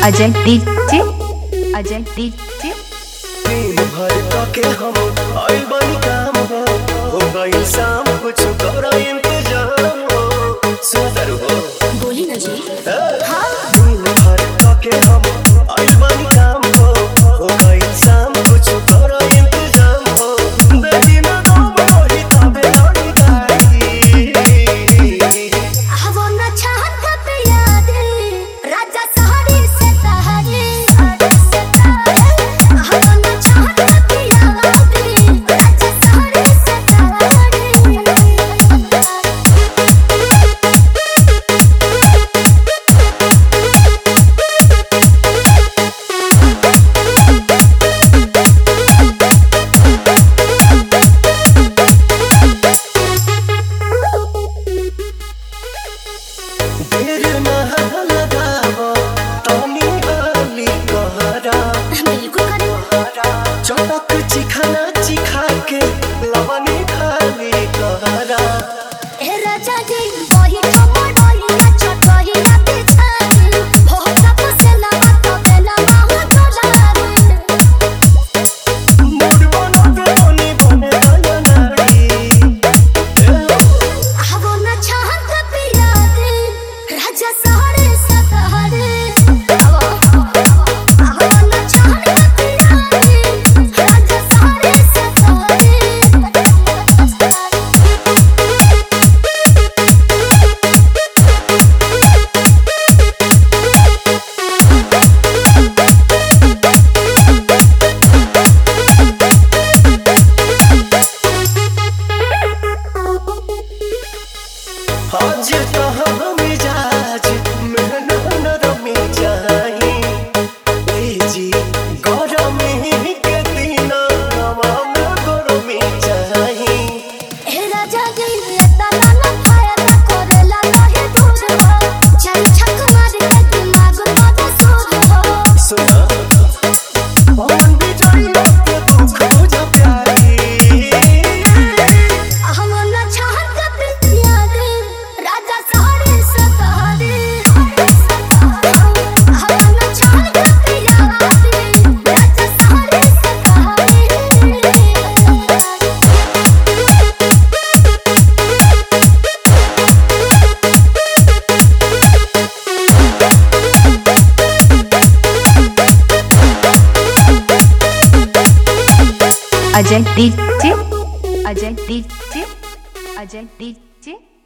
Ajay DJ Ajay DJ दिन भर के हम आइल बानी काम हो गइल शाम कुछ करो इंतजाम हो सुंदर हो बोली ना जी। हाँ दिन भर के हम आइल बानी काम हो गइल शाम कुछ करो इंतजाम हो बेटी ना दो वही तबे लड़ी गाई वो ना चाहत पे याद राजा सहारे से सहारे वो ना चाहत पे याद राजा सहारे से देर ना लगावो तनी हाली कहरा बिल्कुल करे चटक चिखाना चिखा के लवनी खाली कहरा ए राजा जी वही खबर वही ना चटही ना बिछाई हो तप से लगा तो बेला हो चला मूड बनाते बनी बने दया नारी वो ना चाहत पे याद राजा सहारे सहारे वो ना चाहत पे याद राजा सहारे सहारे आज तो हम मिजाज में नरमी जाई ए जी गरमी के दिन हवा में गरमी जाई ए राजा जी तना ना फायदा करेला नहीं दूर हो चल छक मार के दिमाग तो सूर हो सुना पवन भी जाई के दुख बुझा प्यारी हम ना चाहत पे याद राजा सहारे सहारे हम ना चाहत पे याद राजा सहारे सहारे Ajay DJ Ajay DJ Ajay DJ